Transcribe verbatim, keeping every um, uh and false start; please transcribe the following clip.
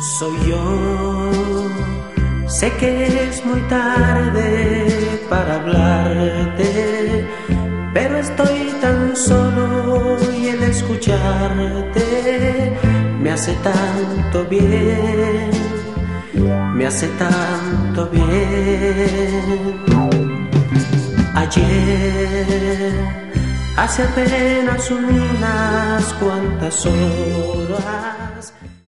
Soy yo, sé que es muy tarde para hablarte, pero estoy tan solo y el escucharte me hace tanto bien, me hace tanto bien. Ayer, hace apenas unas cuantas horas,